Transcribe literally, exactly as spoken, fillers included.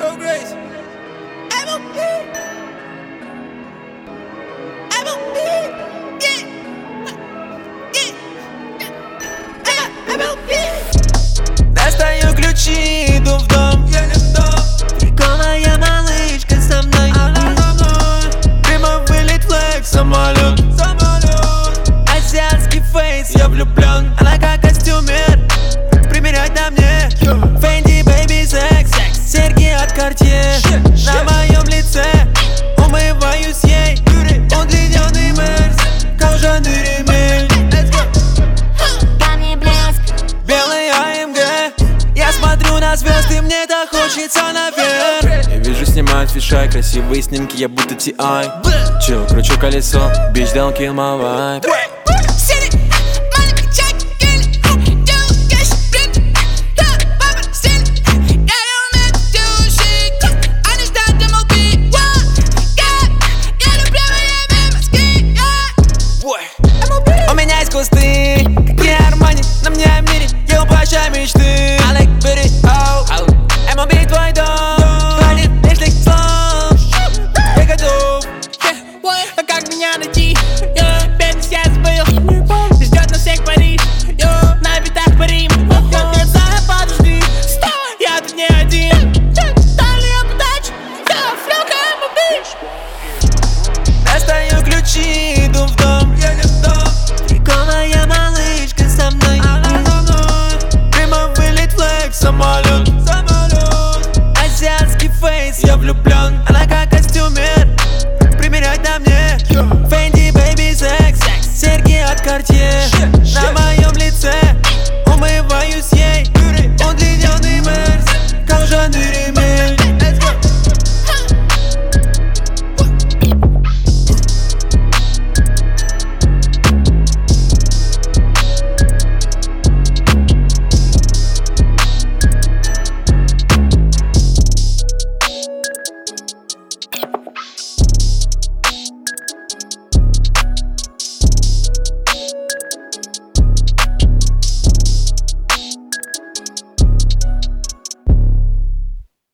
Go Grace. M O P. M O P. Yeah. Yeah. M O P. Достаю ключи, иду в дом. Едем в дом. Прикольная малышка со мной. Она со мной. Прямо вылет флэк, самолет. Самолет. Азиатский фейс, Я влюблен. она как костюмер. Примерять на мне Fendi Baby Sex, серьги от Cartier. На моем лице умываюсь ей удлиненный мерз, кожаный ремень, Камни блеск, белый А М Г. Я смотрю на звезды, мне так хочется наверх. Я вижу, снимают фишай, красивые снимки, я будто Ти Ай. Чил, кручу колесо, bitch, don't kill my vibe. Сири.